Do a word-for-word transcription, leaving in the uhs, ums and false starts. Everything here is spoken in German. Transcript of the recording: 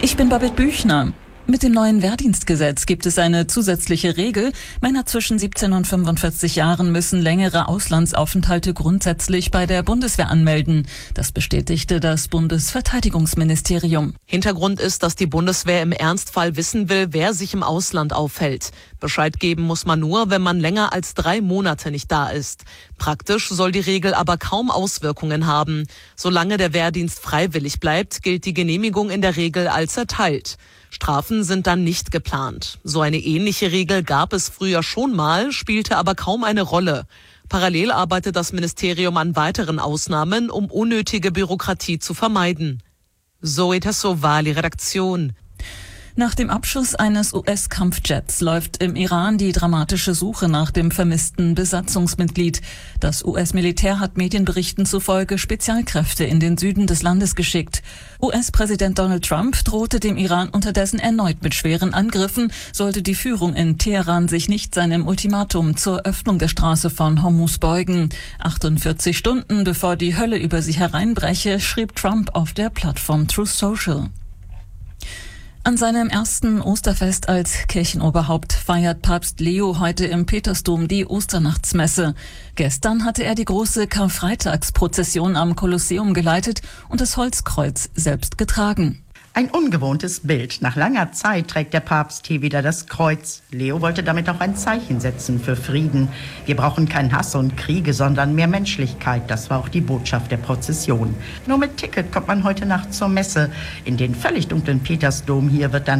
Ich bin Babette Büchner. Mit dem neuen Wehrdienstgesetz gibt es eine zusätzliche Regel. Männer zwischen siebzehn und fünfundvierzig Jahren müssen längere Auslandsaufenthalte grundsätzlich bei der Bundeswehr anmelden. Das bestätigte das Bundesverteidigungsministerium. Hintergrund ist, dass die Bundeswehr im Ernstfall wissen will, wer sich im Ausland aufhält. Bescheid geben muss man nur, wenn man länger als drei Monate nicht da ist. Praktisch soll die Regel aber kaum Auswirkungen haben. Solange der Wehrdienst freiwillig bleibt, gilt die Genehmigung in der Regel als erteilt. Strafen sind dann nicht geplant. So eine ähnliche Regel gab es früher schon mal, spielte aber kaum eine Rolle. Parallel arbeitet das Ministerium an weiteren Ausnahmen, um unnötige Bürokratie zu vermeiden. Zoe Tassovali, Redaktion. Nach dem Abschuss eines U S-Kampfjets läuft im Iran die dramatische Suche nach dem vermissten Besatzungsmitglied. Das U S-Militär hat Medienberichten zufolge Spezialkräfte in den Süden des Landes geschickt. U S-Präsident Donald Trump drohte dem Iran unterdessen erneut mit schweren Angriffen, sollte die Führung in Teheran sich nicht seinem Ultimatum zur Öffnung der Straße von Hormuz beugen. achtundvierzig Stunden bevor die Hölle über sie hereinbreche, schrieb Trump auf der Plattform Truth Social. An seinem ersten Osterfest als Kirchenoberhaupt feiert Papst Leo heute im Petersdom die Osternachtsmesse. Gestern hatte er die große Karfreitagsprozession am Kolosseum geleitet und das Holzkreuz selbst getragen. Ein ungewohntes Bild. Nach langer Zeit trägt der Papst hier wieder das Kreuz. Leo wollte damit auch ein Zeichen setzen für Frieden. Wir brauchen keinen Hass und Kriege, sondern mehr Menschlichkeit. Das war auch die Botschaft der Prozession. Nur mit Ticket kommt man heute Nacht zur Messe. In den völlig dunklen Petersdom hier wird dann